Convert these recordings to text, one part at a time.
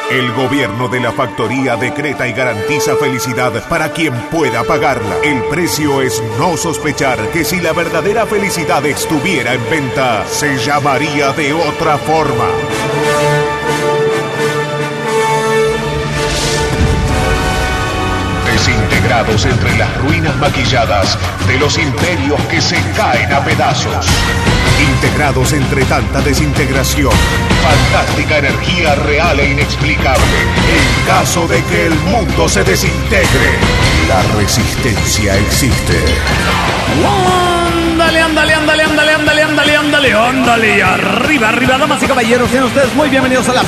El gobierno de la factoría decreta y garantiza felicidad para quien pueda pagarla. El precio es no sospechar que si la verdadera felicidad estuviera en venta, se llamaría de otra forma. Desintegrados entre las ruinas maquilladas de los imperios que se caen a pedazos. Integrados entre tanta desintegración, fantástica energía real e inexplicable. En caso de que el mundo se desintegre, la resistencia existe. Ándale, arriba, damas y caballeros, sean ustedes muy bienvenidos a la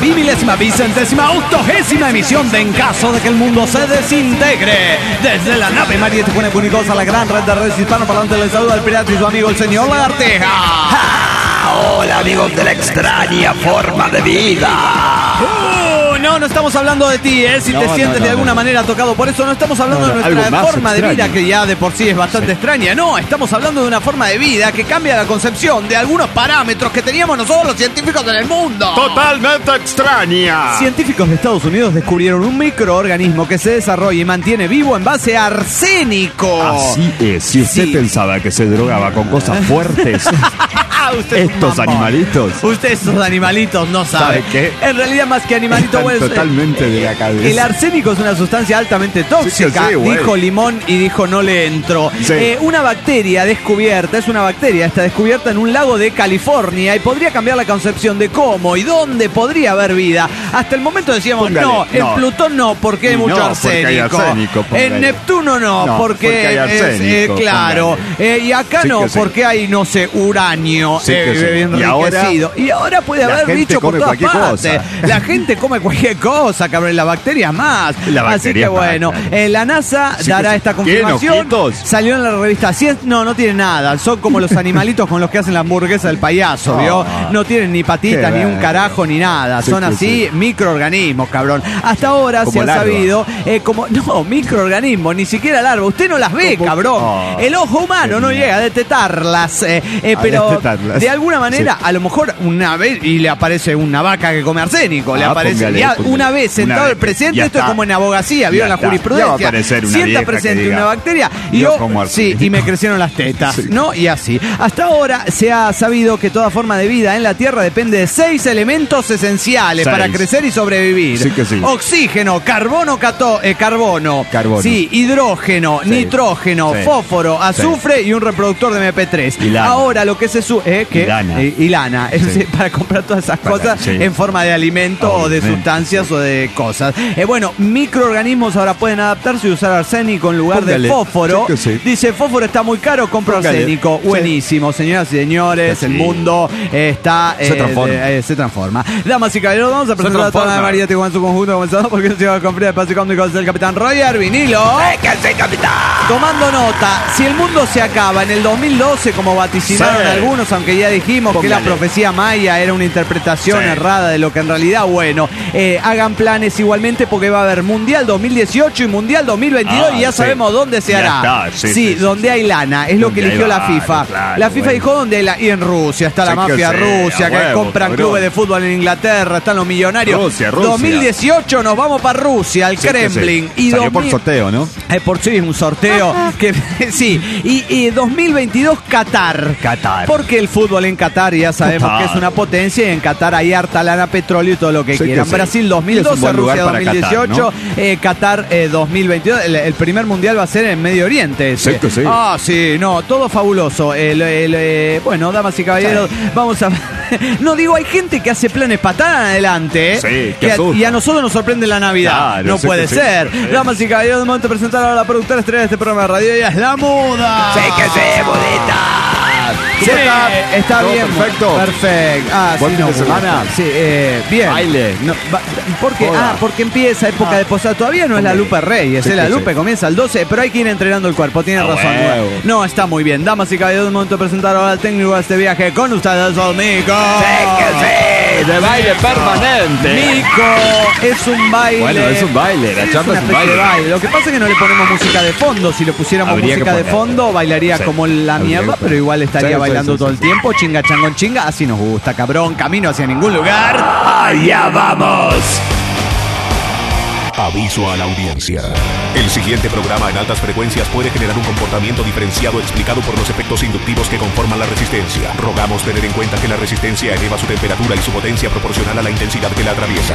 20.000ª emisión de En caso de que el mundo se desintegre. Desde la nave María Tijuana Punicosa, la gran red de redes hispanoparlantes, les saluda el pirata y su amigo el señor Lagarteja. Hola amigos de la extraña forma de vida. No estamos hablando de ti, si te sientes de alguna manera tocado por eso, no estamos hablando de nuestra forma de vida, que ya de por sí es bastante extraña. No, estamos hablando de una forma de vida que cambia la concepción de algunos parámetros que teníamos nosotros los científicos en el mundo. Totalmente extraña. Científicos de Estados Unidos descubrieron un microorganismo que se desarrolla y mantiene vivo en base a arsénico. Así es, si usted pensaba que se drogaba con cosas fuertes, estos animalitos no saben. ¿Sabe qué? En realidad, más que animalitos, totalmente de la cabeza. El arsénico es una sustancia altamente tóxica, dijo Limón y dijo no le entró. Sí. Una bacteria descubierta, está descubierta en un lago de California y podría cambiar la concepción de cómo y dónde podría haber vida. Hasta el momento decíamos, en Plutón no, porque hay mucho arsénico. En Neptuno no, porque hay arsénico. Claro. Y acá no, porque hay, no sé, uranio enriquecido. Y ahora puede haber bicho por todas partes. La gente come cualquier cosa, cabrón, la bacteria más. Así que bueno, la NASA dará esta confirmación. Salió en la revista Science. No tiene nada. Son como los animalitos con los que hacen la hamburguesa del payaso, ¿vio? No tienen ni patitas, ni un carajo, ni nada. Son así microorganismos, cabrón. Hasta ahora se ha sabido microorganismos, ni siquiera larvas. Usted no las ve, cabrón. El ojo humano no llega a detectarlas. Pero de alguna manera, a lo mejor una vez, y le aparece una vaca que come arsénico, le aparece una vez sentado el presidente, esto es como en abogacía, ¿vieron la jurisprudencia? Sienta presente una bacteria y y me crecieron las tetas, ¿no? Y así. Hasta ahora se ha sabido que toda forma de vida en la Tierra depende de 6 elementos esenciales para crecer y sobrevivir. Oxígeno, carbono, hidrógeno, nitrógeno, fósforo, azufre y un reproductor de MP3. Ahora lo que se y lana. Para comprar todas esas cosas en forma de alimento o de sustancias o de cosas. Microorganismos ahora pueden adaptarse y usar arsénico en lugar de fósforo. Dice, fósforo está muy caro, compro arsénico. Buenísimo, señoras y señores, el mundo se transforma. Damas y caballeros, vamos a presentar a toda la María Tijuana en su conjunto, comenzando porque se va a cumplir el espacio cómico del capitán Roger Vinilo. Tomando nota, si el mundo se acaba en el 2012, como vaticinaron algunos, aunque ya dijimos que la profecía maya era una interpretación errada de lo que en realidad, hagan planes igualmente porque va a haber Mundial 2018 y Mundial 2022 y ya sabemos dónde se hará. Donde hay lana, es lo que eligió la FIFA. La FIFA dijo dónde hay lana. Y en Rusia está la mafia rusa, que compran clubes de fútbol en Inglaterra, están los millonarios. Rusia. 2018 nos vamos para Rusia, al Kremlin. Y salió por sorteo, ¿no? Un sorteo que y 2022 Qatar. Porque el fútbol en Qatar ya sabemos que es una potencia y en Qatar hay harta lana, petróleo y todo lo que quieran. Brasil 2012, Rusia 2018, Qatar 2022. El primer mundial va a ser en Medio Oriente. Todo fabuloso. Bueno, damas y caballeros, vamos a... No digo, hay gente que hace planes para tan adelante y a nosotros nos sorprende la Navidad. No puede ser. Damas y caballeros, de momento presentar a la productora estrella de este programa de radio, ella es La Muda. Bonita. Está bien. Perfecto. ¿Buen fin de semana? Bien. Baile. Porque empieza época de posada. Todavía no es la Lupe Reyes. La Lupe comienza el 12, pero hay que ir entrenando el cuerpo. Tiene razón. No, está muy bien. Damas y caballeros, de momento presentar ahora al técnico de este viaje con ustedes, Mico. De baile permanente. Mico es un baile. Bueno, es un baile. La chamba es un baile. Lo que pasa es que no le ponemos música de fondo. Si le pusiéramos música de fondo, bailaría como la mierda, pero igual estaría bailando todo el tiempo. Chinga, changón, chinga. Así nos gusta, cabrón. Camino hacia ningún lugar. ¡Allá vamos! Aviso a la audiencia. El siguiente programa en altas frecuencias puede generar un comportamiento diferenciado explicado por los efectos inductivos que conforman la resistencia. Rogamos tener en cuenta que la resistencia eleva su temperatura y su potencia proporcional a la intensidad que la atraviesa.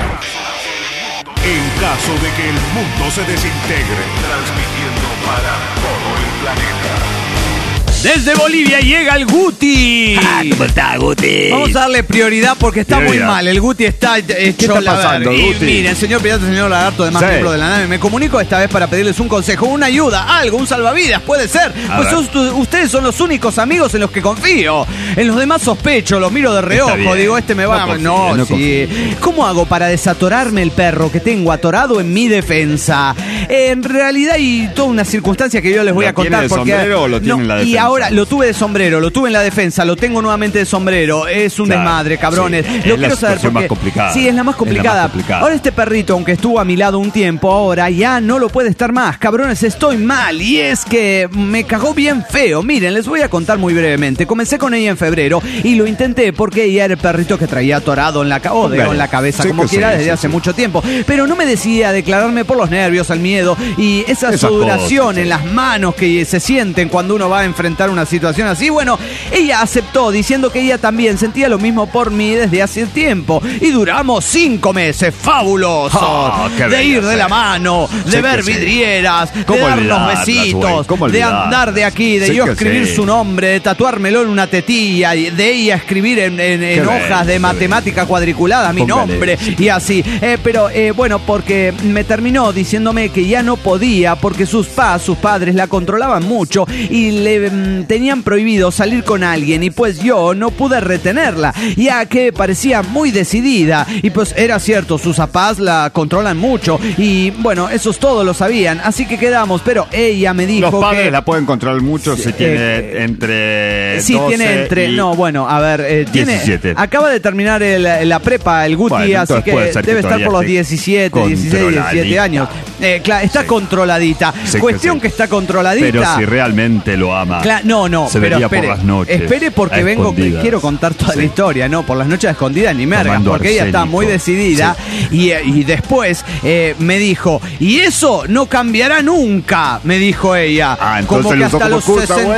En caso de que el mundo se desintegre, transmitiendo para todo el planeta. Desde Bolivia llega el Guti. ¿Cómo está, Guti? Vamos a darle prioridad porque está muy mal. El Guti está hecho está pasando, y Guti? miren, señor pirata, señor lagarto, demás miembros de la nave, me comunico esta vez para pedirles un consejo, una ayuda, algo, un salvavidas, puede ser. Pues ustedes son los únicos amigos en los que confío. En los demás sospecho, los miro de reojo, digo, este me va a... No, sí. ¿Cómo hago para desatorarme el perro que tengo atorado en mi defensa? En realidad hay toda una circunstancia que yo les voy a contar. ¿Lo tiene de sombrero o lo tiene en la defensa? Y ahora lo tuve de sombrero, lo tuve en la defensa, lo tengo nuevamente de sombrero. Es un desmadre, cabrones. Sí, lo quiero saber porque... más complicada. Sí, es la más complicada. Ahora este perrito, aunque estuvo a mi lado un tiempo, ahora ya no lo puede estar más. Cabrones, estoy mal. Y es que me cagó bien feo. Miren, les voy a contar muy brevemente. Comencé con ella en febrero y lo intenté porque ella era el perrito que traía atorado en la cabeza, sí, como quiera, desde hace mucho tiempo. Pero no me decidía a declararme por los nervios, el miedo y esa sudoración en las manos que se sienten cuando uno va a enfrentar una situación así. Bueno, ella aceptó diciendo que ella también sentía lo mismo por mí desde hace tiempo y duramos 5 meses fabulosos de ir de la mano, de ver vidrieras, de darnos besitos, de andar de aquí, de yo escribir su nombre, de tatuármelo en una tetilla, de ella escribir en hojas de matemática cuadriculada mi nombre y así. Pero bueno, porque me terminó diciéndome que ya no podía porque sus padres la controlaban mucho y le tenían prohibido salir con alguien y pues yo no pude retenerla, ya que parecía muy decidida y pues era cierto, sus papás la controlan mucho y bueno, esos todos lo sabían, así que quedamos, pero ella me dijo que... Los padres la pueden controlar mucho si tiene entre 12 no, bueno, a ver, 17. Acaba de terminar la prepa, el Guti, bueno, así que debe estar por los 17, 16, 17 años. Claro, está controladita. Cuestión que está controladita. Pero si realmente lo ama. No, se pero vería espere. por las noches. Espere porque vengo, quiero contar toda la historia, no, por las noches escondidas ni mergas, porque ella está muy decidida y después me dijo, y eso no cambiará nunca, me dijo ella. Como que hasta los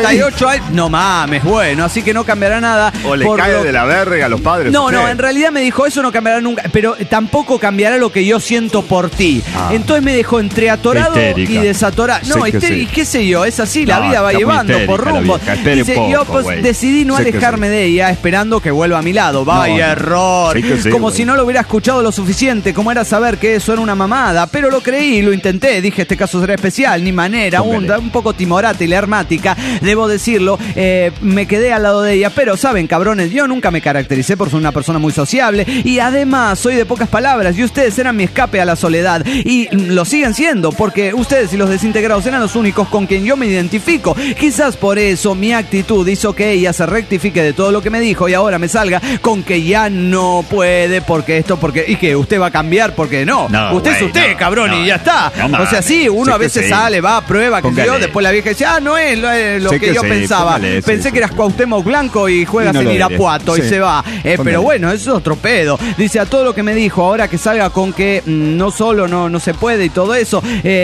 68 años, no mames, bueno, así que no cambiará nada. O le cae de la verga a los padres. No, en realidad me dijo, eso no cambiará nunca, pero tampoco cambiará lo que yo siento por ti. Entonces me dejó entre atorado y desatorado. No, qué sé yo, es así, la vida va llevando por rumbo. Yo pues decidí no alejarme de ella esperando que vuelva a mi lado. Vaya error. Como si no lo hubiera escuchado lo suficiente, como era saber que eso era una mamada. Pero lo creí, lo intenté, dije este caso será especial, ni manera, un poco timorata y hermática, debo decirlo. Me quedé al lado de ella, pero saben, cabrones, yo nunca me caractericé por ser una persona muy sociable y además soy de pocas palabras y ustedes eran mi escape a la soledad y lo siguen siendo porque ustedes y los desintegrados eran los únicos con quien yo me identifico. Quizás por eso mi actitud hizo que ella se rectifique de todo lo que me dijo y ahora me salga con que ya no puede porque y que usted va a cambiar porque no usted es usted, cabrón, y ya está. O sea, sí, uno a veces sale, va, prueba, que yo, después la vieja dice, no es lo que yo pensaba. Pensé que eras Cuauhtémoc Blanco y juegas en Irapuato y se va. Pero bueno, eso es otro pedo. Dice, a todo lo que me dijo, ahora que salga con que no solo no se puede y todo eso,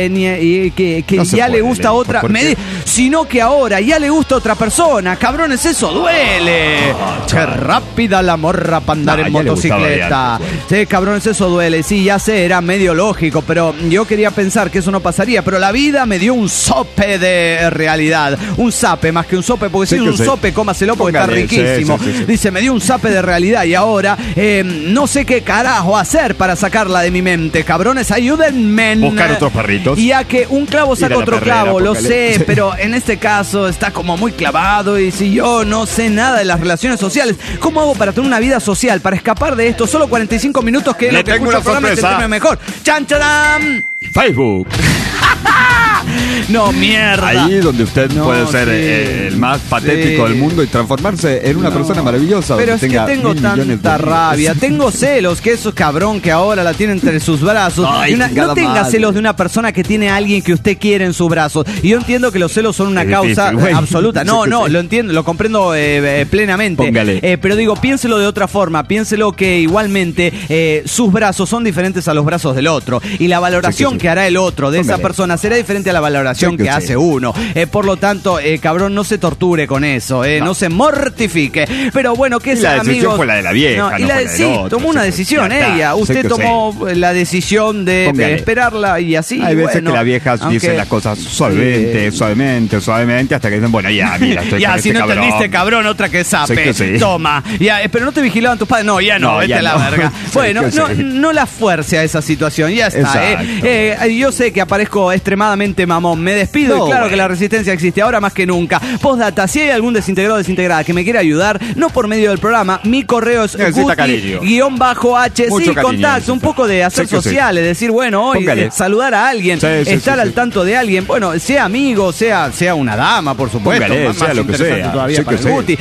y que no ya le gusta otra, sino que ahora ya le gusta otra persona. Cabrones, eso duele. Qué rápida la morra para andar en motocicleta. Sí, cabrones, eso duele. Sí, ya sé, era medio lógico, pero yo quería pensar que eso no pasaría, pero la vida me dio un sope de realidad. Un zape, más que un sope, porque si es un sope, cómaselo porque está riquísimo. Dice, me dio un zape de realidad y ahora no sé qué carajo hacer para sacarla de mi mente. Cabrones, ayúdenme. Buscar otros perritos. Y a que un clavo saca otro clavo, lo sé, pero en este caso está como muy clavado y si yo no sé nada de las relaciones sociales, ¿cómo hago para tener una vida social, para escapar de esto? Solo 45 minutos que es lo que escucho el programa y sentirme mejor. ¡Chan, charán! Facebook. No, mierda. Ahí donde usted puede ser el más patético del mundo y transformarse en una persona maravillosa. Pero es que tengo tanta rabia. Tengo celos, que eso cabrón que ahora la tiene entre sus brazos. Ay, no tenga celos de una persona que tiene a alguien que usted quiere en sus brazos. Y yo entiendo que los celos son una causa absoluta. No, lo entiendo, lo comprendo plenamente. Pero digo, piénselo de otra forma. Piénselo que igualmente sus brazos son diferentes a los brazos del otro. Y la valoración que hará el otro de esa persona será diferente a la valoración que hace uno. Por lo tanto, cabrón, no se torture con eso. No se mortifique. Pero bueno, ¿qué es, la decisión amigos? fue la de la vieja. Tomó una decisión ella. Usted tomó la decisión de esperarla y así. Hay veces que las viejas dicen las cosas suavemente, hasta que dicen, bueno, ya, mira, estoy ya, con si este no cabrón. entendiste, cabrón, otra que sape. Toma. Ya, pero no te vigilaban tus padres. No, ya no, vete a la verga. Bueno, no la fuerce a esa situación, ya está. Yo sé que aparezco extremadamente mamón. Me despido y claro que la resistencia existe ahora más que nunca. Postdata, si hay algún desintegrado o desintegrada que me quiera ayudar, no por medio del programa, mi correo es guti-h. Sí, contacto, un poco de hacer sociales, decir, bueno, hoy saludar a alguien, estar al tanto de alguien, bueno, sea amigo, sea una dama, por supuesto. Sea lo que sea. Todavía para el Guti.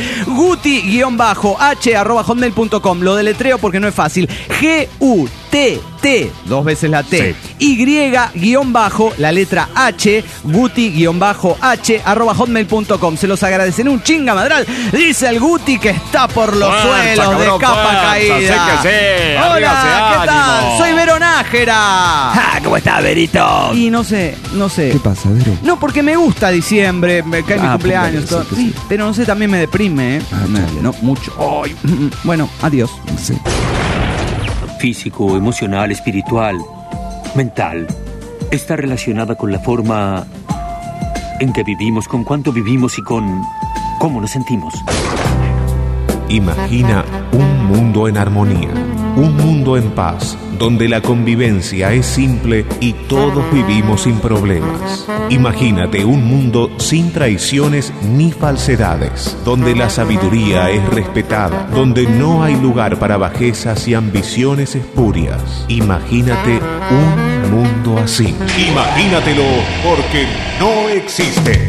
Guti-h@hotmail.com. Lo deletreo porque no es fácil. G-U-T-T, 2 veces la T. Y- la letra H, Guti-h@hotmail.com. Se los agradeceré un chingamadral. Dice el Guti que está por los suelos de capa caída. Hola, ¿qué tal? Soy Vero Nájera. ¿Cómo estás, Verito? Y no sé. ¿Qué pasa, Vero? No, porque me gusta diciembre, me cae mi cumpleaños. Sí, pero no sé, también me deprime, no, mucho. Ay, bueno, adiós. Sí. Físico, emocional, espiritual, mental, está relacionada con la forma en que vivimos, con cuánto vivimos y con cómo nos sentimos. Imagina un mundo en armonía, un mundo en paz, donde la convivencia es simple y todos vivimos sin problemas. Imagínate un mundo sin traiciones ni falsedades, donde la sabiduría es respetada, donde no hay lugar para bajezas y ambiciones espurias. Imagínate un mundo así. Imagínatelo, porque no existe.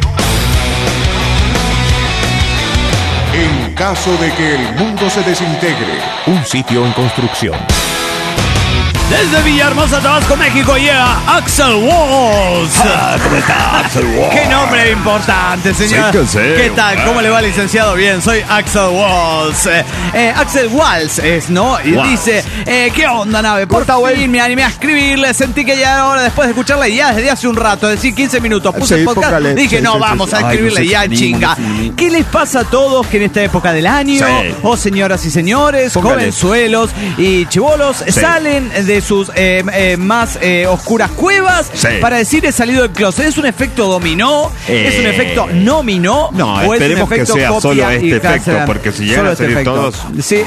En caso de que el mundo se desintegre, un sitio en construcción. Desde Villahermosa, Tabasco, México, llega Axl Walls. ¿Cómo está, Axl Walls? Qué nombre importante, señor. ¿Qué tal? ¿Cómo le va, licenciado? Bien, soy Axl Walls. Axl Walls es, ¿no? Y dice, ¿qué onda, nave? Por fin me animé a escribirle. Sentí que ya era hora, después de escucharla ya desde hace un rato, es decir, 15 minutos. Puse el podcast, dije, vamos a escribirle ya, chinga. ¿Qué les pasa a todos que en esta época del año, señoras y señores, jovenzuelos y chibolos, salen de sus más oscuras cuevas para decir he salido del closet? ¿Es un efecto dominó? ¿Es un efecto nominó? No, ¿o esperemos es un efecto que sea solo este efecto, cancelar? porque si llegan a salir todos,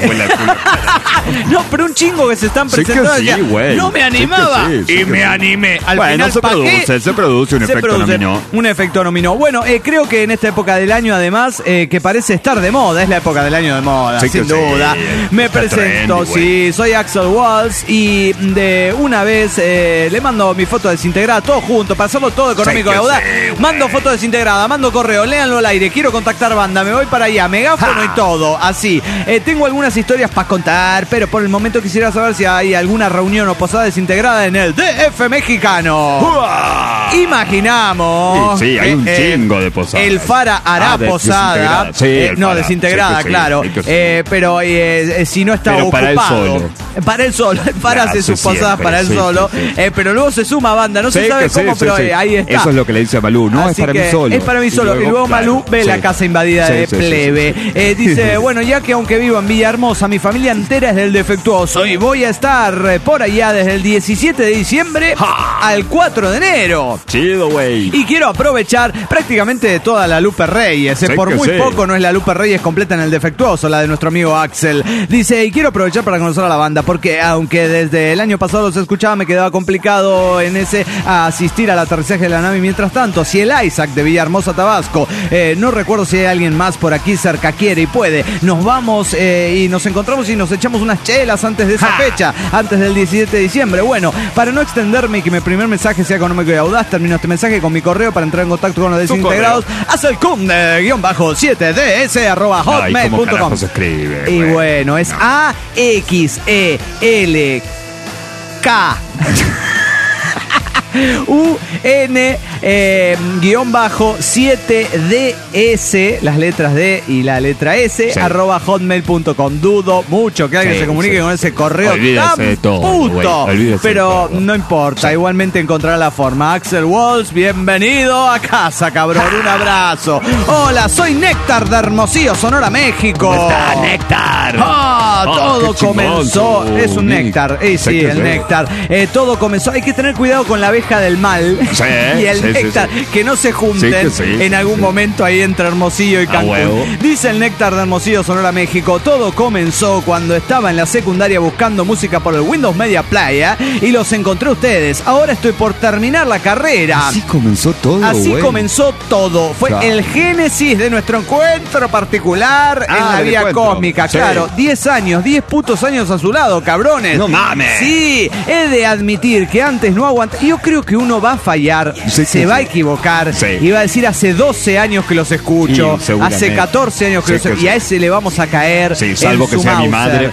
no, pero un chingo que se están presentando no me animaba y me animé. Al final, se produce un efecto nominó. Un efecto nominó. Bueno, creo que en esta época del año, además, que parece estar de moda, es la época del año de moda, sin duda. Me presento, soy Axl Walls y de una vez le mando mi foto desintegrada, todo junto, para hacerlo todo económico y audaz. Mando foto desintegrada, mando correo, léanlo al aire, quiero contactar banda, me voy para allá, megáfono y todo, así. Tengo algunas historias para contar, pero por el momento quisiera saber si hay alguna reunión o posada desintegrada en el DF mexicano. Imaginamos. Sí, hay un chingo de posadas. El Fara hará posada. Desintegrada, claro. Pero si no está ocupado. Para él solo. El Fara hace sus posadas para él solo. Pero luego se suma banda. No se sabe cómo, pero ahí está. Eso es lo que le dice a Malú. No, así es para mí solo. Es para mí solo. Y luego Malú ve la casa invadida de plebe. Dice, bueno, ya que aunque vivo en Villahermosa, mi familia entera es del defectuoso. Y voy a estar por allá desde el 17 de diciembre al 4 de enero. Chido, güey. Y quiero aprovechar prácticamente toda la Lupe Reyes. Por muy poco no es la Lupe Reyes completa en el defectuoso, la de nuestro amigo Axel. Dice, y quiero aprovechar para conocer a la banda. porque aunque desde el año pasado los escuchaba, me quedaba complicado en ese asistir al aterrizaje de la nave. Mientras tanto, si el Isaac de Villahermosa, Tabasco, no recuerdo si hay alguien más por aquí cerca, quiere y puede, nos vamos y nos encontramos y nos echamos unas chelas antes de esa fecha, antes del 17 de diciembre. Bueno, para no extenderme y que mi primer mensaje sea económico y audaz, termino este mensaje con mi correo para entrar en contacto con los desintegrados. acelcum_7ds@hotmail.com. se escribe? Y bueno, es AXELK UN-7DS, las letras D y la letra S, @hotmail.com. Dudo mucho que alguien se comunique con ese correo tan puto, pero no importa, igualmente encontrará la forma. Axel Walls, bienvenido a casa, cabrón, un abrazo. Hola, soy Néctar de Hermosillo, Sonora, México. ¿Cómo está, Néctar? Todo comenzó, es un néctar, sí, el néctar. Todo comenzó, hay que tener cuidado con la abeja del mal y el néctar, que no se junten en algún momento ahí entre Hermosillo y Cancún. Dice el Néctar de Hermosillo, Sonora, México: todo comenzó cuando estaba en la secundaria buscando música por el Windows Media Player y los encontré a ustedes. Ahora estoy por terminar la carrera. Así comenzó todo. Así comenzó todo. Fue el génesis de nuestro encuentro particular en la vía cósmica. Claro, 10 años, 10 putos años a su lado, cabrones. No mames. Sí, he de admitir que antes no aguanté. Yo creo que uno va a fallar, se va a equivocar y va a decir: hace 12 años que los escucho, hace 14 años que los escucho, y a ese le vamos a caer. Sí, salvo que sea mi madre.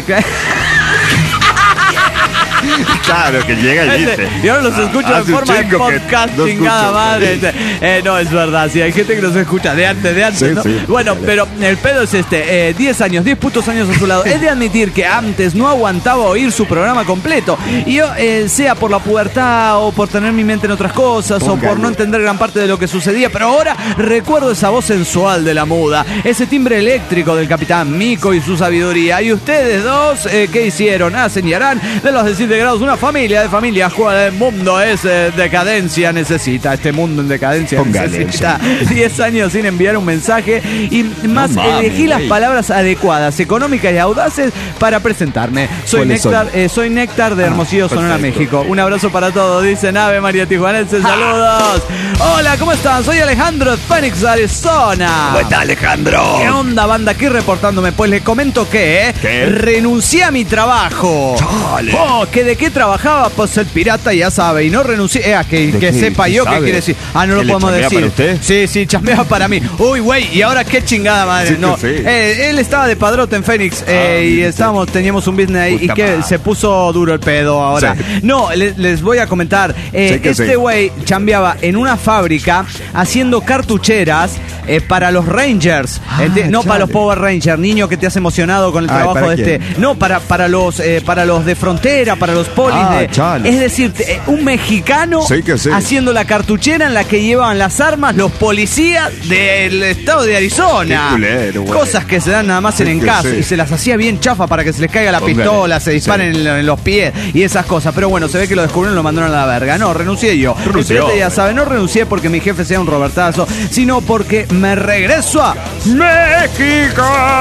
Claro, que llega y dice. Yo no los escucho en forma de podcast, chingada madre. No, es verdad, sí, hay gente que los escucha de antes, ¿no? Sí. Bueno, pero el pedo es 10 años, 10 putos años a su lado. Es de admitir que antes no aguantaba oír su programa completo. Y yo, sea por la pubertad o por tener mi mente en otras cosas o por no entender gran parte de lo que sucedía, pero ahora recuerdo esa voz sensual de la muda, ese timbre eléctrico del Capitán Mico y su sabiduría. Y ustedes dos, ¿qué hicieron? Hacen y harán de los desintegrados una familia de familias. El mundo es decadencia, necesita este mundo en decadencia. Necesita 10 años sin enviar un mensaje y más elegí las palabras adecuadas, económicas y audaces para presentarme. Soy Néctar de Hermosillo, Sonora, México. Un abrazo para todos, dice Ave María Tijuanense. Saludos. Hola, ¿cómo están? Soy Alejandro de Phoenix, Arizona. ¿Cómo está, Alejandro? ¿Qué onda, banda? Aquí reportándome. Pues les comento que renuncié a mi trabajo. ¿Que de qué trabajaba? Pues ser pirata, ya sabe, y no renuncié. Que sepa yo qué quiere decir. No lo podemos decir. ¿Para usted? Sí, chambeaba para mí. Uy, güey, y ahora qué chingada madre. No, él estaba de padrote en Phoenix y teníamos un business ahí y que se puso duro el pedo ahora. No, les voy a comentar. Este güey chambeaba en una fábrica haciendo cartucheras para los Rangers. No para los Power Rangers, niño que te has emocionado con el trabajo de este. No, para los de frontera, para los polis. Es decir, un mexicano haciendo la cartuchera en la que llevaban las armas los policías del estado de Arizona. Culero, cosas que se dan nada más en casa y se las hacía bien chafa para que se les caiga la pistola, se disparen en los pies y esas cosas. Pero bueno, se ve que lo descubrieron y lo mandaron a la verga. No, renuncié yo. Ya saben, no renuncié porque mi jefe sea un Robertazo, sino porque me regreso a México.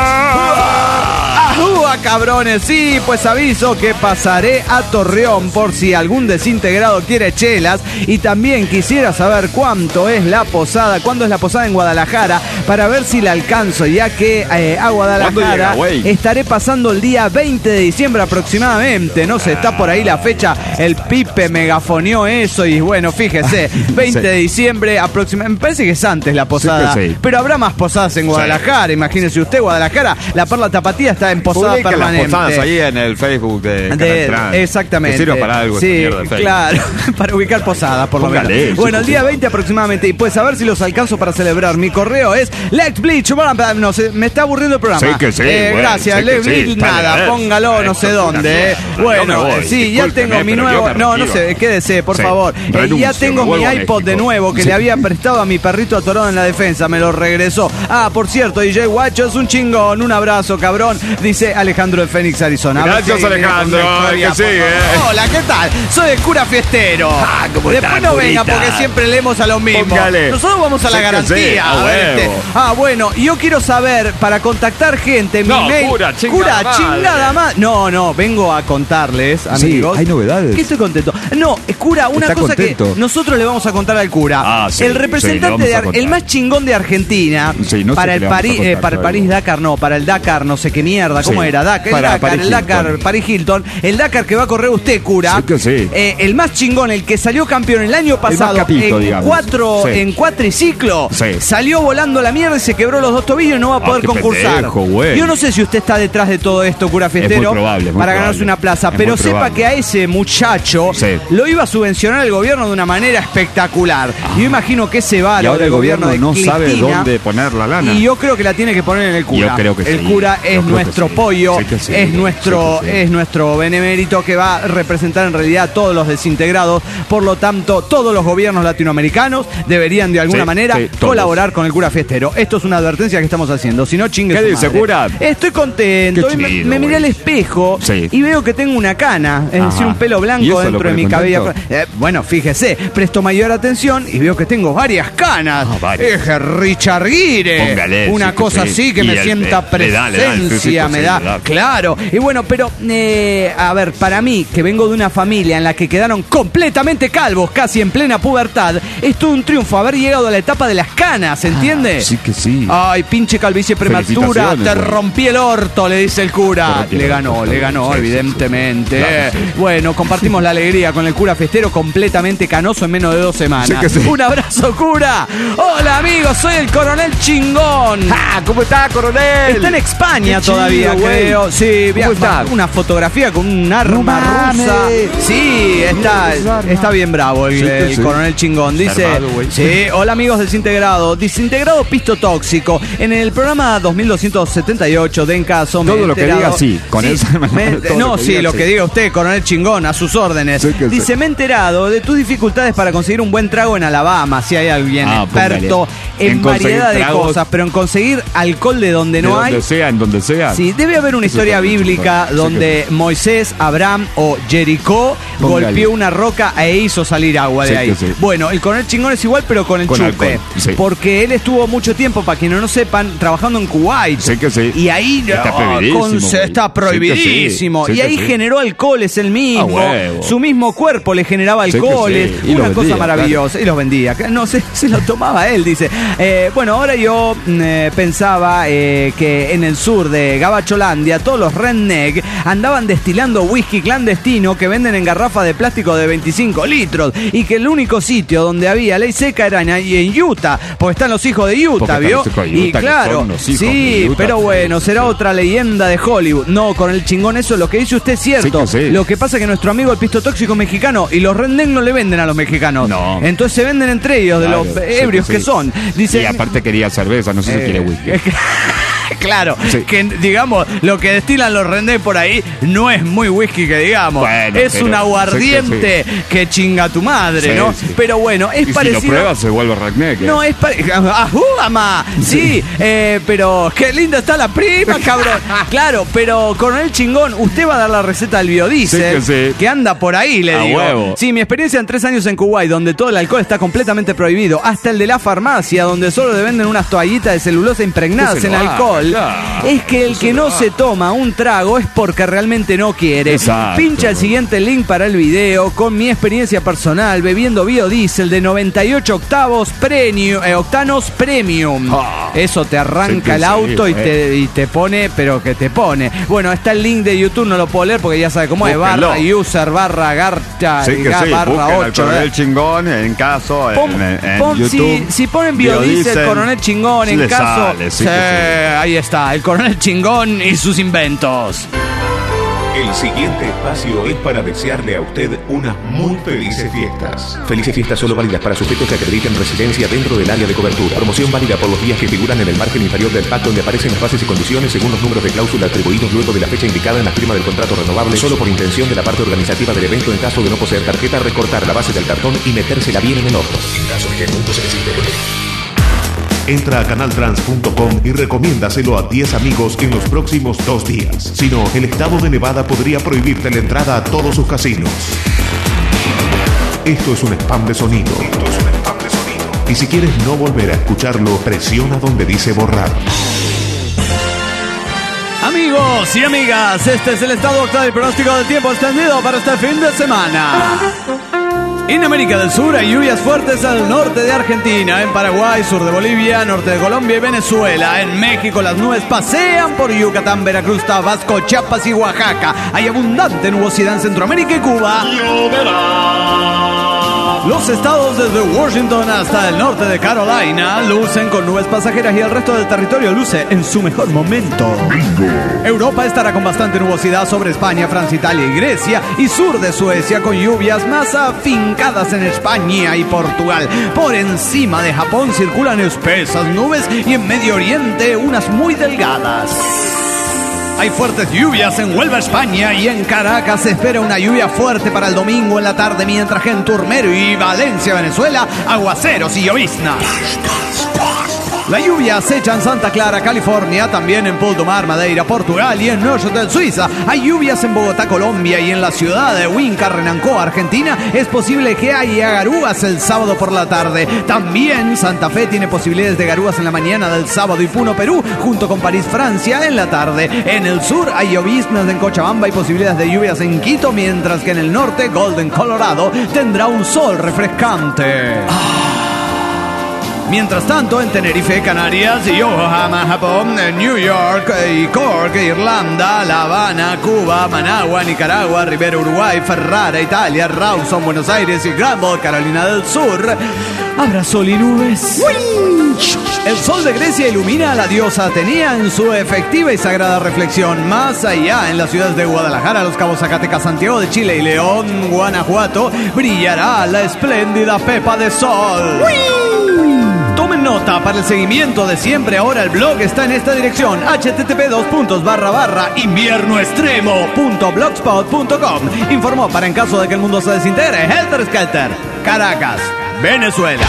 ¡Ajúa, cabrones! Sí, pues aviso que pasaré a Torreón por si algún desintegrado quiere chelas, y también quisiera saber cuándo es la posada en Guadalajara para ver si la alcanzo, ya que a Guadalajara estaré pasando el día 20 de diciembre aproximadamente. No sé, está por ahí la fecha, el Pipe megafoneó eso y bueno, fíjese, 20 de diciembre aproximadamente, me parece que es antes la posada, pero habrá más posadas en Guadalajara. Imagínese usted, Guadalajara, la Perla Tapatía está en posada permanente. Las posadas ahí en el Facebook de exactamente. Que sirve para algo. Sí, claro, para ubicar posadas por lo menos. Bueno, el día 20 aproximadamente, y pues a ver si los alcanzo para celebrar. Mi correo es Let's Bleach. No sé, me está aburriendo el programa. Gracias, Let's Bleach, nada, póngalo no sé dónde. Bueno, sí, ya tengo mi nuevo. No sé, quédese, por favor. Ya tengo mi iPod de nuevo que le había prestado a mi perrito atorado en la defensa. Me lo regresó. Por cierto, DJ Guacho es un chingón. Un abrazo, cabrón. dice Alejandro de Phoenix, Arizona. Gracias, Alejandro. Hola, ¿qué tal? Soy el cura fiestero. Después no venga porque siempre leemos a lo mismo. Póngale. Nosotros vamos a la garantía. Bueno, yo quiero saber, para contactar gente, mi mail. Cura, chingada más. No, vengo a contarles, amigos. Hay novedades. Que estoy contento. No, cura, una cosa contento. Que nosotros le vamos a contar al cura. El representante el más chingón de Argentina para el París-Dakar, para el Dakar, no sé qué mierda, ¿cómo era? El Dakar, Paris Hilton. El Dakar que va a correr usted, cura. El más chingón, el que salió campeón el año pasado en cuatriciclo, salió volando la mierda y se quebró los 2 tobillos y no va a poder concursar. Yo no sé si usted está detrás de todo esto, cura fiestero, para ganarse una plaza, pero sepa que a ese muchacho lo iba a subvencionar el gobierno de una manera espectacular. Yo imagino que ese varo del gobierno de no Cristina, sabe dónde poner la lana. Y yo creo que la tiene que poner en el cura. Yo creo que el cura es nuestro pollo, es nuestro benemérito que va a representar en realidad a todos los desintegrados. Por lo tanto, todos los gobiernos latinoamericanos deberían de alguna manera colaborar con el cura fiestero. Esto es una advertencia que estamos haciendo. Si no, chingue su madre. ¿Qué dice, cura? Estoy contento. Chido, me miré al espejo y veo que tengo una cana, es decir, un pelo blanco dentro de mi cabello. Bueno, fíjese, presto mayor atención y veo que tengo varias canas. Es Richard Gere. Póngale, una cosa así que me sienta presencia, me da. Claro. Y bueno, pero a ver, para mí, que vengo de una familia en la que quedaron completamente calvos, casi en plena pubertad, es todo un triunfo haber llegado a la etapa de las canas, ¿entiende? Sí que sí. Ay, pinche calvicie prematura, te rompí el orto, le dice el cura. Le ganó, evidentemente. Bueno, compartimos la alegría con el cura fiestero completamente canoso en menos de 2 semanas. Un abrazo, cura. Hola, amigos, soy el coronel Chingón. ¿Cómo está, coronel? Está en España todavía, creo. Sí, una fotografía con un arma rusa. Sí, está bien bravo el coronel Chingón. Dice, hola, amigos desintegrados. Desintegrado pisto tóxico. En el programa 2278 de En Caso. Todo lo que diga, con él. Lo que diga usted, coronel Chingón, a sus órdenes. Dice, me he enterado de tus dificultades para conseguir un buen trago en Alabama, si hay alguien experto en variedad de cosas, pero en conseguir alcohol de donde no hay. En donde sea. Sí, debe haber una historia bíblica donde Moisés, Abraham o Jericó golpeó una roca e hizo salir agua de ahí. Bueno, el coronel Chingón es igual, pero con el chupe. Porque él estuvo mucho tiempo, para quienes no sepan, trabajando en Kuwait. Y ahí está prohibidísimo. Y ahí generó alcoholes él mismo. Su mismo cuerpo le generaba alcoholes. Una cosa maravillosa. Y los vendía. No sé, se lo tomaba él, dice. Bueno, ahora yo pensaba que en el sur de Gabacholandia todos los redneck andaban destilando whisky clandestino que venden en garrafas de plástico de 25 litros y que el único sitio donde había ley seca era en Utah, porque están los hijos de Utah, ¿vio? Y claro, sí, pero bueno, será otra leyenda de Hollywood. No, con el Chingón, eso lo que dice usted es cierto. Lo que pasa es que nuestro amigo el pisto tóxico mexicano y los redneck no le venden a los mexicanos. No. Entonces se venden entre ellos de los ebrios que son. Dice, y aparte quería cerveza, no sé si quiere whisky. Claro, que digamos, lo que destilan los redneck por ahí no es muy whisky que digamos. Bueno, es un aguardiente que chinga tu madre, ¿no? Pero bueno, es parecido. Si lo pruebas se vuelve redneck. No, es parecido. Sí, pero qué linda está la prima, cabrón. Claro, pero coronel Chingón, usted va a dar la receta del biodiesel que anda por ahí, le digo. Huevo. Sí, mi experiencia en 3 años en Kuwait, donde todo el alcohol está completamente prohibido, hasta el de la farmacia, donde solo le venden unas toallitas de celulosa impregnadas en alcohol. Es que el que no se toma un trago es porque realmente no quiere. Exacto. Pincha el siguiente link para el video con mi experiencia personal bebiendo biodiesel de 98 octanos premium. Eso te arranca el auto y te pone, pero que te pone. Bueno, está el link de YouTube, no lo puedo leer porque ya sabe cómo es. /user /garcha /8. El Chingón, en caso, en YouTube. Si ponen biodiesel, coronel Chingón, en caso. Ahí está, el coronel Chingón y sus inventos. El siguiente espacio es para desearle a usted unas muy felices fiestas. Felices fiestas solo válidas para sujetos que acrediten residencia dentro del área de cobertura. Promoción válida por los días que figuran en el margen inferior del pacto donde aparecen las bases y condiciones según los números de cláusula atribuidos luego de la fecha indicada en la firma del contrato renovable, solo por intención de la parte organizativa del evento. En caso de no poseer tarjeta, recortar la base del cartón y metérsela bien en el orto. En caso de que el mundo se necesite. Entra a canaltrans.com y recomiéndaselo a 10 amigos en los próximos 2 días. Si no, el estado de Nevada podría prohibirte la entrada a todos sus casinos. Esto es un spam de sonido. Y si quieres no volver a escucharlo, presiona donde dice borrar. Amigos y amigas, este es el estado actual del pronóstico del tiempo extendido para este fin de semana. En América del Sur hay lluvias fuertes al norte de Argentina, en Paraguay, sur de Bolivia, norte de Colombia y Venezuela. En México las nubes pasean por Yucatán, Veracruz, Tabasco, Chiapas y Oaxaca. Hay abundante nubosidad en Centroamérica y Cuba. Los estados desde Washington hasta el norte de Carolina lucen con nubes pasajeras y el resto del territorio luce en su mejor momento. Europa estará con bastante nubosidad sobre España, Francia, Italia y Grecia, y sur de Suecia con lluvias más afincadas en España y Portugal. Por encima de Japón circulan espesas nubes y en Medio Oriente unas muy delgadas. Hay fuertes lluvias en Huelva, España, y en Caracas se espera una lluvia fuerte para el domingo en la tarde, mientras que en Turmero y Valencia, Venezuela, aguaceros y lloviznas. La lluvia acecha en Santa Clara, California, también en Pol de Mar, Madeira, Portugal, y en Neuchâtel, Suiza. Hay lluvias en Bogotá, Colombia, y en la ciudad de Huinca, Renancó, Argentina. Es posible que haya garúas el sábado por la tarde. También Santa Fe tiene posibilidades de garúas en la mañana del sábado, y Puno, Perú, junto con París, Francia, en la tarde. En el sur hay lloviznas en Cochabamba y posibilidades de lluvias en Quito, mientras que en el norte, Golden, Colorado, tendrá un sol refrescante. Mientras tanto, en Tenerife, Canarias, Yokohama, Japón, New York y Cork, Irlanda, La Habana, Cuba, Managua, Nicaragua, Rivera, Uruguay, Ferrara, Italia, Rawson, Buenos Aires y Granville, Carolina del Sur, habrá sol y nubes. El sol de Grecia ilumina a la diosa Atenea en su efectiva y sagrada reflexión. Más allá, en las ciudades de Guadalajara, Los Cabos, Zacatecas, Santiago de Chile y León, Guanajuato, brillará la espléndida pepa de sol. Tomen nota, para el seguimiento de siempre ahora el blog está en esta dirección: http://inviernoextremo.blogspot.com. Informó para en caso de que el mundo se desintegre Helter Skelter, Caracas, Venezuela.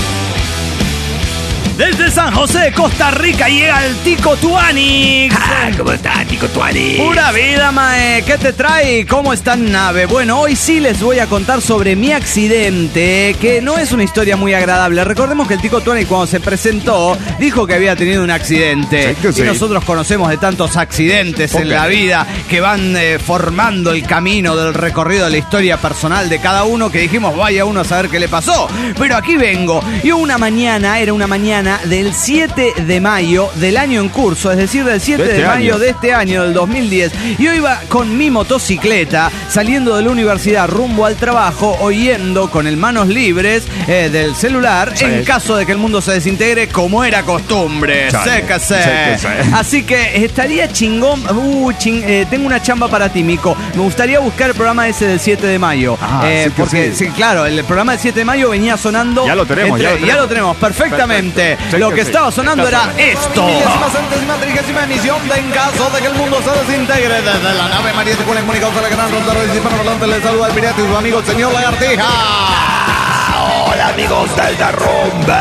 Desde San José, Costa Rica, llega el Tico Tuanix. ¿Cómo está, Tico Tuanix? Pura vida, mae. ¿Qué te trae? ¿Cómo está, nave? Bueno, hoy sí les voy a contar sobre mi accidente, que no es una historia muy agradable. Recordemos que el Tico Tuanix, cuando se presentó, dijo que había tenido un accidente. Sí. Y nosotros conocemos de tantos accidentes en la vida que van formando el camino del recorrido de la historia personal de cada uno, que dijimos, vaya uno a saber qué le pasó. Pero aquí vengo. Y era una mañana del 7 de mayo del año en curso, es decir, del 7 de mayo de este año, del 2010. Yo iba con mi motocicleta saliendo de la universidad rumbo al trabajo, oyendo con el manos libres del celular, en caso de que el mundo se desintegre, como era costumbre. Séquese. Así que estaría chingón. Tengo una chamba para ti, Mico. Me gustaría buscar el programa ese del 7 de mayo. Porque, sí, claro, el programa del 7 de mayo venía sonando. Ya lo tenemos. Ya lo tenemos perfectamente. Lo que estaba sonando era esto. 30ª emisión de En caso de que el mundo se desintegre. Desde la nave María de Cuela, comunicados a la gran ronda de hispanoparlante, les saluda el pirata y su amigo el señor Lagartija. Hola, amigos del derrumbe.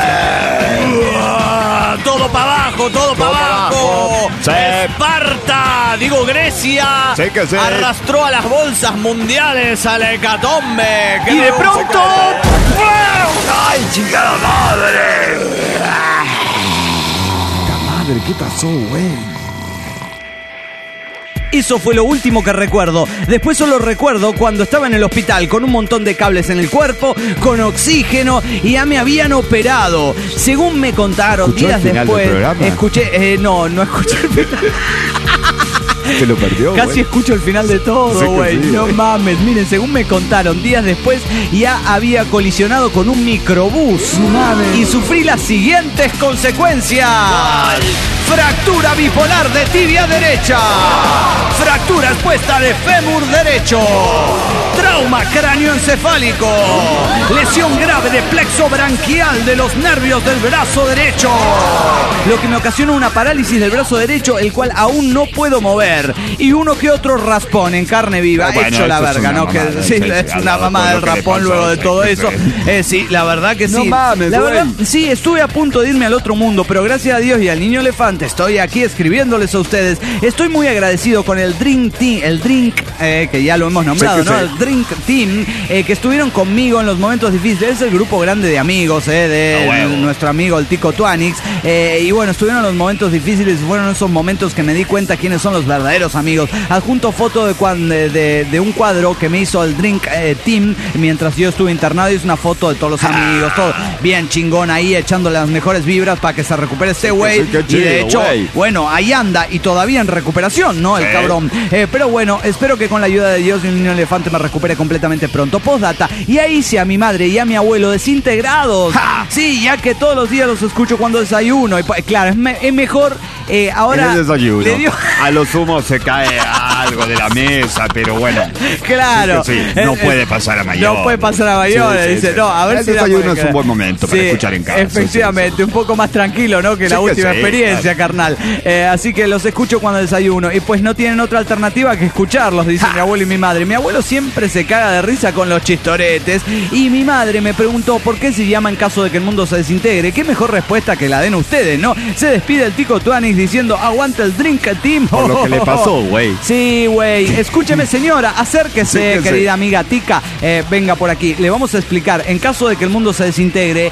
Todo para abajo, todo para abajo. Esparta, digo Grecia, arrastró a las bolsas mundiales a la hecatombe. Y de pronto... ¡Ay, chingada madre! Madre, ¿qué pasó, güey? Eso fue lo último que recuerdo. Después solo recuerdo cuando estaba en el hospital con un montón de cables en el cuerpo, con oxígeno, y ya me habían operado. Según me contaron días después, escuché... no escuché el final. Se lo perdió, Casi escucho el final de todo, güey. Sí, no mames. Miren, según me contaron, días después ya había colisionado con un microbús. No mames. Y sufrí las siguientes consecuencias. fractura bipolar de tibia derecha, fractura expuesta de fémur derecho, trauma cráneoencefálico, lesión grave de plexo branquial de los nervios del brazo derecho, lo que me ocasiona una parálisis del brazo derecho, el cual aún no puedo mover, y uno que otro raspón en carne viva. Hecho la verga, ¿no? Que sí, es una mamá del raspón luego de todo eso. Sí, la verdad que sí. No mames, la verdad, sí, estuve a punto de irme al otro mundo, pero gracias a Dios y al niño elefante estoy aquí escribiéndoles a ustedes. Estoy muy agradecido con el Drink Team, que ya lo hemos nombrado, ¿no? El Drink Team, que estuvieron conmigo en los momentos difíciles. Es el grupo grande de amigos, de nuestro amigo el Tico Tuanix. Y bueno, estuvieron en los momentos difíciles y fueron esos momentos que me di cuenta quiénes son los verdaderos amigos. Adjunto foto de un cuadro que me hizo el Drink Team mientras yo estuve internado, y es una foto de todos los amigos, todo bien chingón ahí, echándole las mejores vibras para que se recupere este güey. Y de hecho, bueno, ahí anda y todavía en recuperación, ¿no? El cabrón. Pero bueno, espero que con la ayuda de Dios y un niño elefante me recupere completamente pronto. Postdata, y ahí sí a mi madre y a mi abuelo desintegrados. ¡Ja! Sí, ya que todos los días los escucho cuando desayuno. Y claro, es mejor ahora. En el desayuno. A lo sumo se cae algo de la mesa, pero bueno. Claro. Sí, no puede pasar a mayores. No puede pasar a mayores. Dice, no, a ver el si desayuno es un buen momento para escuchar en casa. Efectivamente, un poco más tranquilo, ¿no? Que la última experiencia, carnal. Así que los escucho cuando desayuno. Y pues no tienen otra alternativa que escucharlos, dice mi abuelo y mi madre. Mi abuelo siempre se caga de risa con los chistoretes. Y mi madre me preguntó por qué se llama En caso de que el mundo se desintegre. Qué mejor respuesta que la den ustedes, ¿no? Se despide el Tico Tuanix diciendo, aguanta el Drink Team. Por lo que le pasó, güey. Sí, güey. Escúcheme, señora. Acérquese, querida amiga Tica. Venga por aquí. Le vamos a explicar. En caso de que el mundo se desintegre,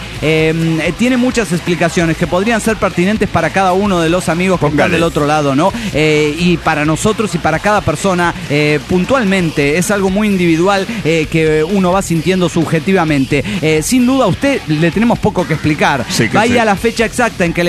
tiene muchas explicaciones que podrían ser pertinentes para cada uno de los amigos que están del otro lado, ¿no? Y para nosotros y para cada persona puntualmente. Es algo muy individual que uno va sintiendo subjetivamente. Sin duda a usted le tenemos poco que explicar. Vaya a la fecha exacta en que le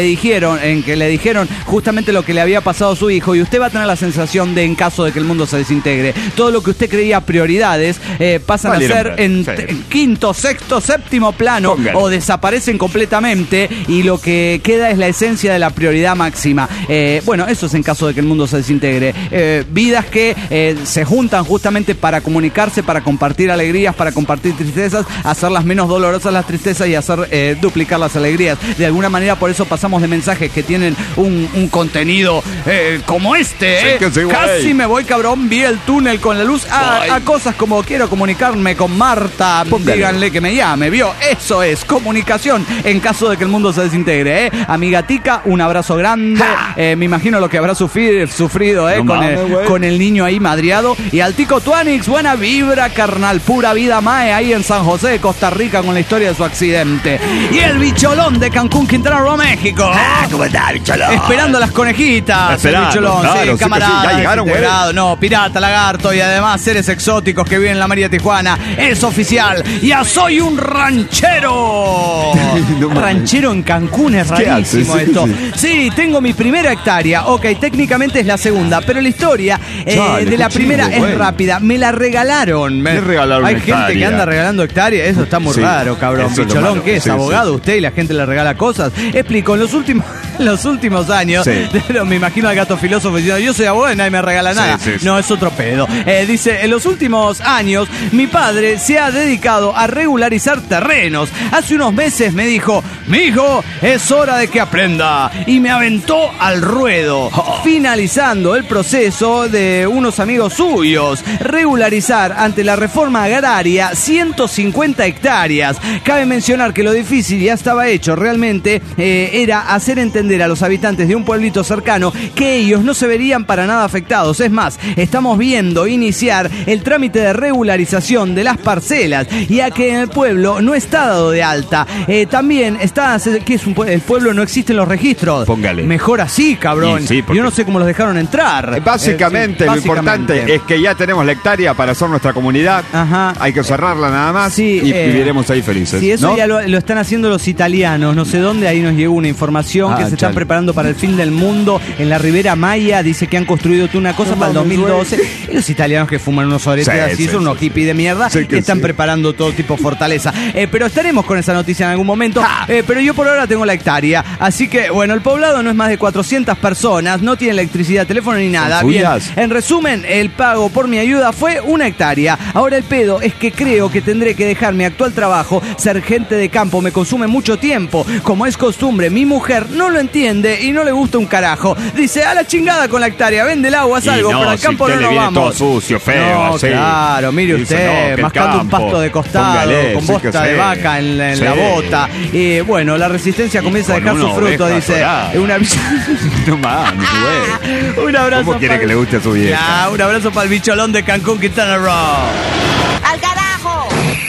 dijeron justamente lo que le había pasado a su hijo, y usted va a tener la sensación de, en caso de que el mundo se desintegre, todo lo que usted creía prioridades pasan a ser en quinto, sexto, séptimo plano o desaparecen completamente, y lo que queda es la esencia de la prioridad máxima. Bueno, eso es en caso de que el mundo se desintegre. Vidas que se juntan justamente para comunicarse, para compartir alegrías, para compartir tristezas, hacerlas menos dolorosas las tristezas y hacer duplicar las alegrías. De alguna manera, por eso pasamos de mensajes que tienen un contenido como este. Casi me voy, cabrón, vi el túnel con la luz, a cosas como quiero comunicarme con Marta, díganle que me llame, ¿vio? Eso es comunicación en caso de que el mundo se desintegre, Amiga Tica, un abrazo grande. Me imagino lo que habrá sufrido, con el niño ahí madriado. Y al Tico Tuanix, buena vibra, carnal, pura vida mae, ahí en San José de Costa Rica, con la historia de su accidente. Y el bicholón de Cancún, Quintana Roo, México. ¿Cómo está, bicholón? Esperando las conejitas. El bicholón, claro, sí, camarada. Sí, ya llegaron, güey. No, pirata, lagarto y además seres exóticos que viven en la María Tijuana. Es oficial. Ya soy un ranchero. Ranchero en Cancún, es rarísimo esto. Sí, tengo mi primera hectárea. Ok, técnicamente es la segunda, pero la historia de la primera es rápida. Me la regalaron. Me regalaron. Hay gente que anda regalando hectáreas. Eso está muy raro, cabrón. Bicholón, ¿qué es? ¿Abogado usted y la gente le regala cosas? Explico, en los últimos años, me imagino al gato filósofo diciendo, yo soy abogado y nadie me regala nada. No, es otro pedo. Dice, en los últimos años, mi padre se ha dedicado a regularizar terrenos. Hace unos meses me dijo, mijo, es hora de que aprenda. Y me aventó al ruedo, finalizando el proceso de unos amigos suyos. Regularizar ante la reforma agraria 150 hectáreas. Cabe mencionar que lo difícil ya estaba hecho. Realmente era hacer entender a los habitantes de un pueblito cercano que ellos no se verían para nada afectados. Es más, estamos viendo iniciar el trámite de regularización de las parcelas, ya que en el pueblo no está dado de alta. También está, ¿qué es el pueblo? No existen los registros. Póngale. Mejor así, cabrón. Sí, yo no sé cómo los dejaron entrar. Básicamente, lo importante es que ya tenemos la hectárea para hacer nuestra comunidad. Ajá. Hay que cerrarla nada más y viviremos ahí felices. Sí, eso, ¿no? Ya lo están haciendo los italianos. No sé dónde, ahí nos llegó una información que se están preparando para el fin del mundo en la Ribera Maya. Dice que han construido una cosa para el 2012. Y los italianos que fuman unos oretes así, son unos hippies de mierda, que están preparando todo tipo de fortaleza. Pero estaremos con esa noticia en algún momento. Pero yo por ahora tengo la hectárea. Así que, bueno, el poblado no es más de 400 personas, no tiene electricidad, teléfono ni nada. Bien, en resumen, el pago por mi ayuda fue 1 hectárea. Ahora el pedo es que creo que tendré que dejar mi actual trabajo. Ser gente de campo me consume mucho tiempo. Como es costumbre, mi mujer no lo entiende y no le gusta un carajo. Dice, a la chingada con la hectárea, vende el agua, algo, pero al campo no nos vamos. Todo sucio, feo, no, así. Claro, mire usted, mascando un pasto de costado, con bosta de vaca en la bota. Y bueno, la resistencia comienza a dejar su fruto, dice. No mames, güey. Un abrazo. ¿Cómo quiere que le guste a su vieja? Un abrazo para el bicholón de Cancún, Quintana Roo. ¡Al carajo!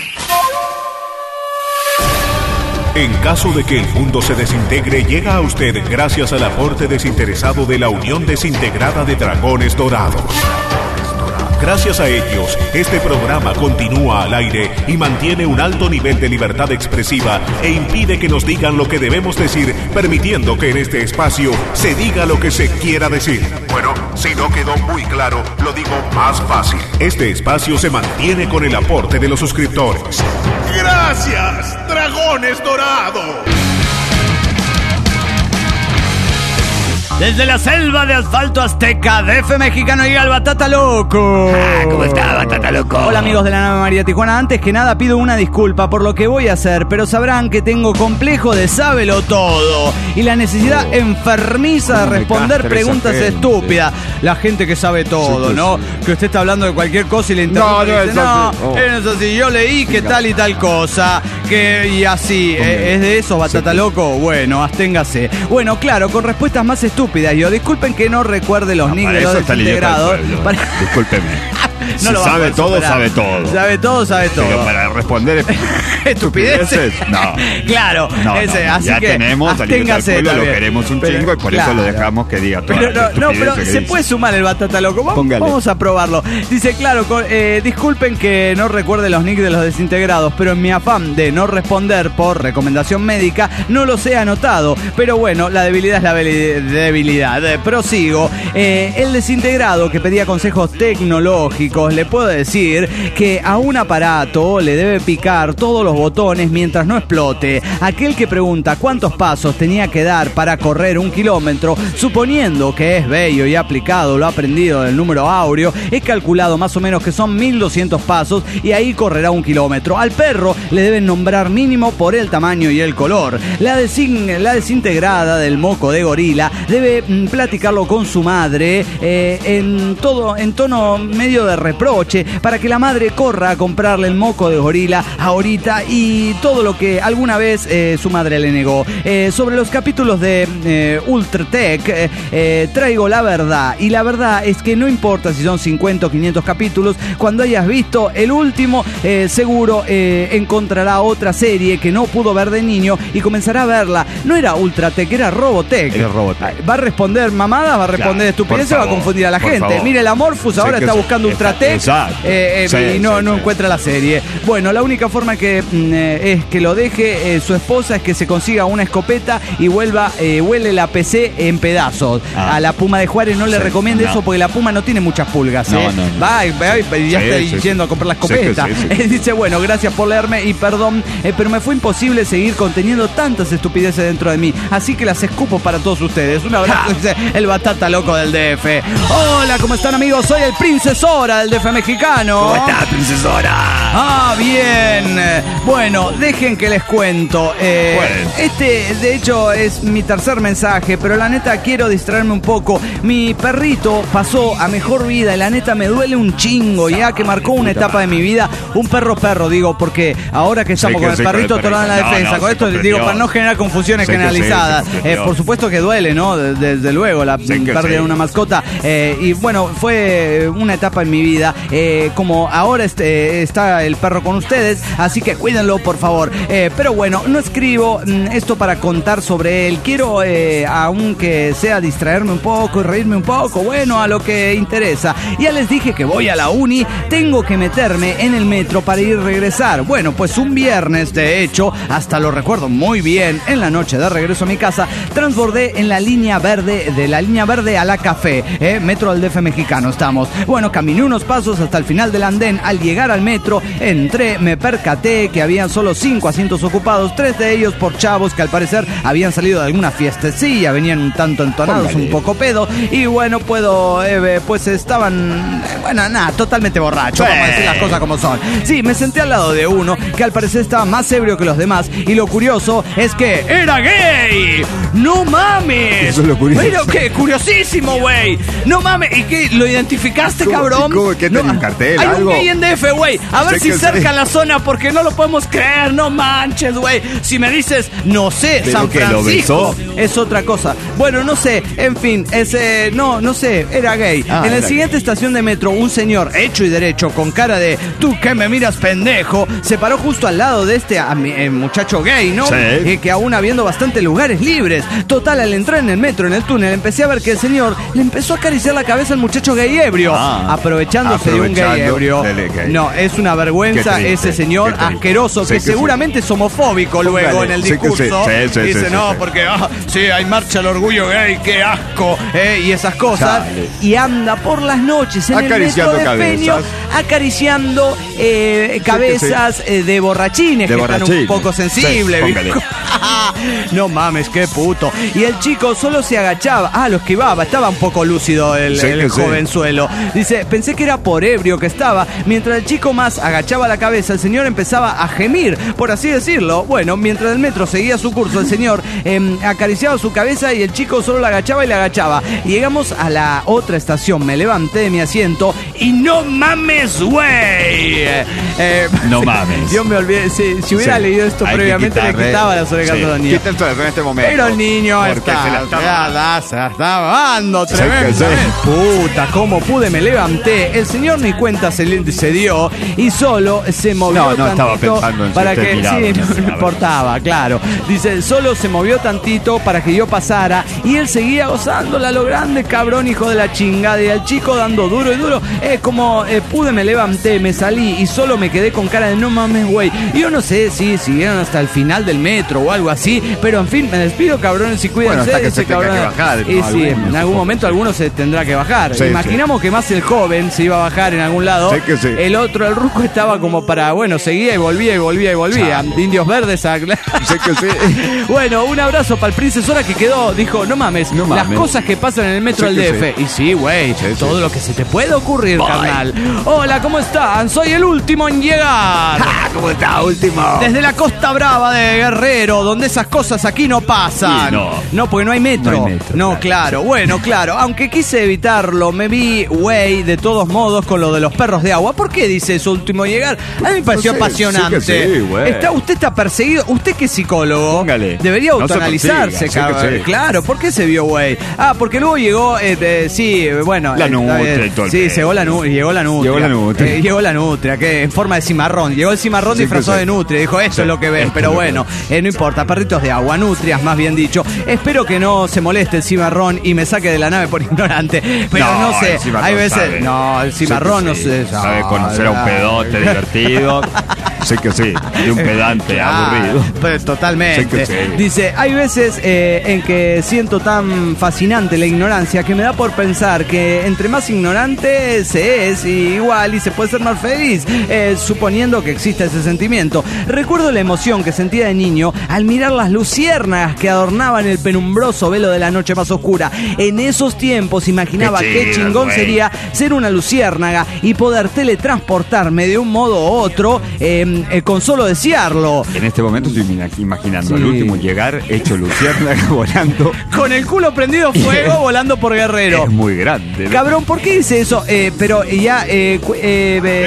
En caso de que el mundo se desintegre, llega a usted gracias al aporte desinteresado de la Unión Desintegrada de Dragones Dorados. Gracias a ellos, este programa continúa al aire y mantiene un alto nivel de libertad expresiva e impide que nos digan lo que debemos decir, permitiendo que en este espacio se diga lo que se quiera decir. Bueno, si no quedó muy claro, lo digo más fácil. Este espacio se mantiene con el aporte de los suscriptores. ¡Gracias, Dragones Dorados! Desde la selva de asfalto azteca, DF mexicano, llega el Batata Loco. ¿Cómo está, Batata Loco? Hola, amigos de la nave María Tijuana. Antes que nada pido una disculpa por lo que voy a hacer, pero sabrán que tengo complejo de sábelo todo y la necesidad enfermiza de responder preguntas estúpidas. La gente que sabe todo, ¿no? Que usted está hablando de cualquier cosa y le interrumpe. No es así. Yo leí que tal y tal cosa, y así. ¿Es de eso, Batata Loco? Bueno, absténgase. Bueno, claro, con respuestas más estúpidas. Yo, disculpen que no recuerde los nick de los desintegrados. Discúlpeme. No si sabe todo, sabe todo. Sabe todo, sabe todo. Pero para responder estupideces. No. Claro. Así ya que tenemos al pueblo, lo queremos un chingo y por eso lo dejamos que diga todo. Pero se puede sumar el Batata Loco. Vamos a probarlo. Dice, claro, disculpen que no recuerde los nick de los desintegrados, pero en mi afán de no responder por recomendación médica, no los he anotado. Pero bueno, la debilidad es la debilidad. Prosigo. El desintegrado que pedía consejos tecnológicos, le puedo decir que a un aparato le debe picar todos los botones mientras no explote. Aquel que pregunta cuántos pasos tenía que dar para correr 1 kilómetro, suponiendo que es bello y aplicado lo aprendido del número áureo, he calculado más o menos que son 1200 pasos y ahí correrá 1 kilómetro. Al perro le deben nombrar mínimo por el tamaño y el color. La desintegrada del moco de gorila debe platicarlo con su madre en tono medio de reproche para que la madre corra a comprarle el moco de gorila ahorita y todo lo que alguna vez su madre le negó. Sobre los capítulos de Ultratech traigo la verdad, y la verdad es que no importa si son 50 o 500 capítulos, cuando hayas visto el último seguro encontrará otra serie que no pudo ver de niño y comenzará a verla. No era Ultratech, era Robotech. Va a responder mamadas, va a responder estupideces, va a confundir a la gente. Favor. Mire, la Morphus ahora está buscando Ultratech y no encuentra la serie. Bueno, la única forma que es que lo deje su esposa es que se consiga una escopeta y huele la PC en pedazos. A la Puma de Juárez no le recomiende eso porque la Puma no tiene muchas pulgas. Va y ya está yendo a comprar la escopeta. Dice, bueno, gracias por leerme y perdón, pero me fue imposible seguir conteniendo tantas estupideces dentro de mí. Así que las escupo para todos ustedes. Un abrazo, dice el Batata Loco del DF. Hola, ¿cómo están, amigos? Soy el Princesora del DF mexicano. ¿Cómo estás, Princesora? Bien. Bueno, dejen que les cuento. Este, de hecho, es mi tercer mensaje, pero la neta quiero distraerme un poco. Mi perrito pasó a mejor vida y la neta me duele un chingo, ya que marcó una etapa de mi vida. Un perro, digo, porque ahora que estamos con el perrito atorado en la defensa, con esto digo, para no generar confusiones generalizadas. Por supuesto que duele, ¿no? Desde luego, la pérdida de una mascota. Y bueno, fue una etapa en mi vida vida. Como ahora está el perro con ustedes, así que cuídenlo, por favor. Pero bueno, no escribo esto para contar sobre él. Quiero, aunque sea distraerme un poco y reírme un poco, bueno, a lo que interesa. Ya les dije que voy a la uni, tengo que meterme en el metro para ir y regresar. Bueno, pues un viernes, de hecho, hasta lo recuerdo muy bien, en la noche de regreso a mi casa, transbordé en la línea verde, de la línea verde a la Café, metro del DF mexicano estamos. Bueno, caminé unos pasos hasta el final del andén. Al llegar al metro, entré, me percaté que habían solo 5 asientos ocupados, 3 de ellos por chavos que al parecer habían salido de alguna fiestecilla, venían un tanto entonados, un poco pedo, y bueno, pues estaban, bueno, nada, totalmente borrachos, vamos a decir las cosas como son. Sí, me senté al lado de uno que al parecer estaba más ebrio que los demás, y lo curioso es que ¡era gay! ¡No mames! Eso es lo curioso. Pero qué curiosísimo, güey. No mames, ¿y qué? ¿Lo identificaste, cabrón? ¿Cómo? ¿Qué tenía un cartel? Hay algo? un gay en DF, güey. A ver si cerca la zona, porque no lo podemos creer, no manches, güey. Si me dices, no sé, ¿pero San que lo Francisco, besó? es otra cosa. Bueno, no sé, en fin, no sé, era gay. En la siguiente estación de metro, un señor hecho y derecho, con cara de, ¿tú qué me miras, pendejo? Se paró justo al lado de este muchacho gay, ¿no? Sí. Que aún habiendo bastantes lugares libres. Total, al entrar en el metro, en el túnel, empecé a ver que el señor le empezó a acariciar la cabeza al muchacho gay ebrio, aprovechándose de un gay ebrio. No, es una vergüenza ese señor asqueroso, que seguramente es homofóbico luego en el discurso. Dice, no, porque sí, hay marcha al orgullo gay, qué asco, y esas cosas. Y anda por las noches en el metro de Peño acariciando cabezas de borrachines, que están un poco sensibles. No mames, qué puto. Y el chico solo se agachaba, lo esquivaba, estaba un poco lúcido el jovenzuelo. Dice, pensé que era por ebrio que estaba. Mientras el chico más agachaba la cabeza, el señor empezaba a gemir, por así decirlo. Bueno, mientras el metro seguía su curso, el señor acariciaba su cabeza y el chico solo la agachaba y la agachaba. Y llegamos a la otra estación, me levanté de mi asiento y no mames, güey. No mames. Yo me olvidé, si hubiera leído esto previamente, le quitaba las orejas de los niños. Quita en este momento. Pero el niño se la estaba dando tremendo. Puta, cómo pude, me levanté. El señor ni cuenta se dio y solo se movió no estaba pensando en para que no importaba, claro. Dice, solo se movió tantito para que yo pasara y él seguía gozándola lo grande, cabrón, hijo de la chingada. Y al chico dando duro y duro. Como pude, me levanté, me salí y solo me quedé con cara de no mames, güey. Yo no sé si siguieron hasta el final del metro o algo así, pero en fin, me despido, cabrones, y cuídense. Hasta que se tenga que bajar. Y sí, en algún momento alguno se tendrá que bajar. Imaginamos que más el joven se iba a bajar en algún lado. El otro, el ruco, estaba como para, bueno, seguía y volvía. Indios verdes. Bueno, un abrazo para el Princesora que quedó, dijo, no mames, las cosas que pasan en el metro del DF. Y sí, güey, todo lo que se te puede ocurrir, carnal. Hola, ¿cómo están? Soy el último en llegar. ¿Cómo está, último? Desde la Costa Brava de Guerrero, donde esas cosas aquí no pasan. No, porque no hay metro. No, claro. Bueno, claro. Aunque quise evitarlo, me vi, güey, de todos modos, con lo de los perros de agua. ¿Por qué dice eso, último llegar? A mí me pareció apasionante. Usted está perseguido. Usted que es psicólogo, debería autoanalizarse, cabrón. Claro, ¿por qué se vio, güey? Porque luego llegó, la nutria y todo. Sí, llegó la nutria. Llegó la nutria, que en forma de cimarrón. Llegó el cimarrón disfrazado de nutria. Dijo, esto es lo que ven, pero bueno, no importa. Perritos de agua, nutrias, más bien dicho. Espero que no se moleste el cimarrón y me saque de la nave por ignorante. Pero no sé, hay veces... No, el cimarrón no sé. Sabe conocer a un pedote divertido. Sé que sí, de un pedante aburrido. Pues totalmente. Dice, hay veces en que siento tan fascinante la ignorancia que me da por pensar que entre más ignorante se es, igual y se puede ser más feliz, suponiendo que exista ese sentimiento. Recuerdo la emoción que sentía de niño al mirar las luciérnagas que adornaban el penumbroso velo de la noche más oscura. En esos tiempos imaginaba qué chingón sería ser una luciérnaga y poder teletransportarme de un modo u otro con solo desearlo. En este momento estoy imaginando al último llegar hecho luciérnaga volando. Con el culo prendido fuego volando por Guerrero. Es muy grande, ¿no? Cabrón, ¿por qué dice eso? Pero ya...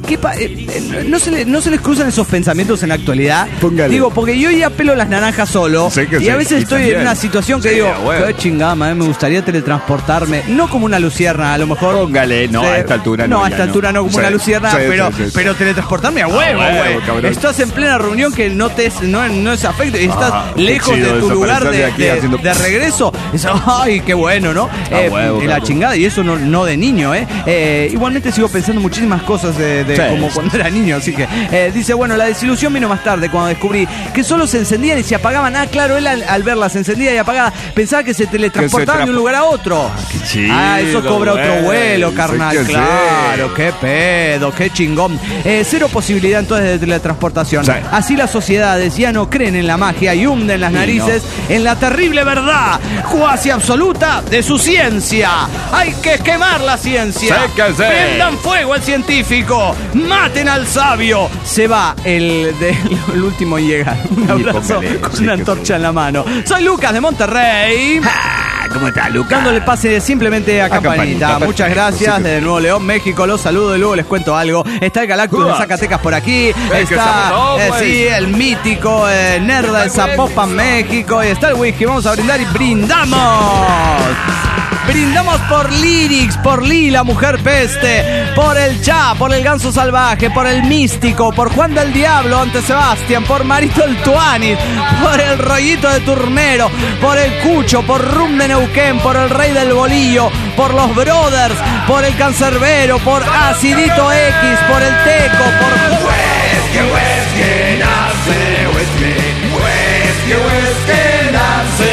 ¿no se les cruzan esos pensamientos en la actualidad? Póngale. Digo, porque yo ya pelo las naranjas solo y a veces estoy en una situación que digo, qué chingada, me gustaría teletransportarme, no como una lucierna, a lo mejor. Póngale, no, a esta altura no. No, a esta altura no como una lucierna, pero teletransportarme a huevo, güey. Estás en plena reunión que no es afecto y estás lejos de tu lugar de regreso. Ay, qué bueno, ¿no? La chingada, y eso no de niño, igualmente sigo pensando muchísimas cosas como cuando era niño, así que dice, bueno, la desilusión vino más tarde cuando descubrí que solo se encendían y se apagaban. Ah, claro, él al verlas encendida y apagada pensaba que se teletransportaban de un lugar a otro. Eso cobra otro vuelo, carnal. Claro, qué pedo, qué chingón. Cero posibilidad entonces de teletransportación. Así las sociedades ya no creen en la magia y hunden las narices en la terrible verdad cuasi absoluta de su ciencia. Hay que quemar la ciencia. Prendan fuego al científico. Maten al sabio. Se va el último en llegar. Un abrazo con una antorcha en la mano. Soy Lucas de Monterrey. ¿Cómo está, Lucas? Dándole pase simplemente a Campanita. Muchas gracias. Desde Nuevo León, México. Los saludo y luego les cuento algo. Está el Galactus de Zacatecas por aquí. Está el mítico Nerda de Zapopan, México. Y está el whisky. Vamos a brindar y brindamos. Brindamos por Lyrix, por Lee, la mujer peste, por el Cha, por el Ganso Salvaje, por el Místico, por Juan del Diablo ante Sebastián, por Marito el Tuanis, por el Rollito de Turnero, por el Cucho, por Rum de Neuquén, por el Rey del Bolillo, por los Brothers, por el Cancerbero, por Acidito X, por el Teco, por... Whisky nace, whisky nace,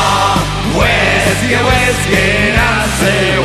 whisky nace,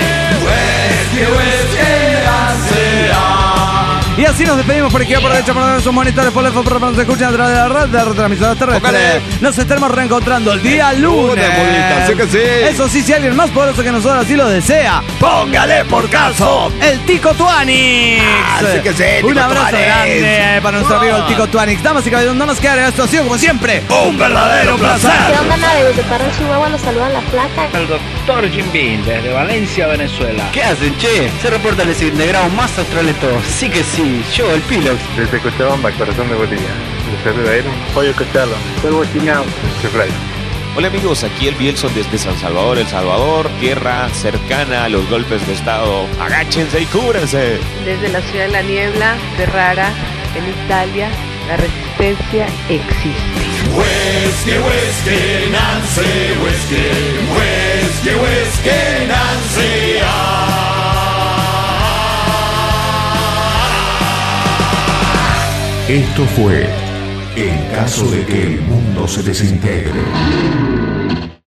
Y así nos despedimos por izquierda, por derecha, por sus monitores, por lejos, por nos escuchan a través de la red de retransmisoras terrestres. Nos estaremos reencontrando el día lunes. Así que sí. Eso sí, si alguien más poderoso que nosotros así lo desea, póngale por caso el Tico Tuanix. Así que sí, un abrazo grande para nuestro amigo el Tico Tuanix. Damas y caballeros, no nos queda esto ha sido como siempre un verdadero placer. ¿Qué onda, nave? De Parral, Chihuahua, los saludan la flaca. El doctor Jim Bean desde Valencia, Venezuela. ¿Qué hacen, che? Se reporta el desintegrado más astral de todos. Sí que sí. Yo, el Pilox. Desde Cochabamba, corazón de Bolivia. Les saluda Iron, Pollo Cochalo. Polvo Chiñao. Chefray. Hola amigos, aquí el Bielson desde San Salvador, El Salvador, tierra cercana a los golpes de estado. Agáchense y cúbranse. Desde la ciudad de la niebla, Ferrara, en Italia, la resistencia existe. Whisky, whisky, Nancy, whisky, whisky, whisky, Nancy. Esto fue En caso de que el mundo se desintegre.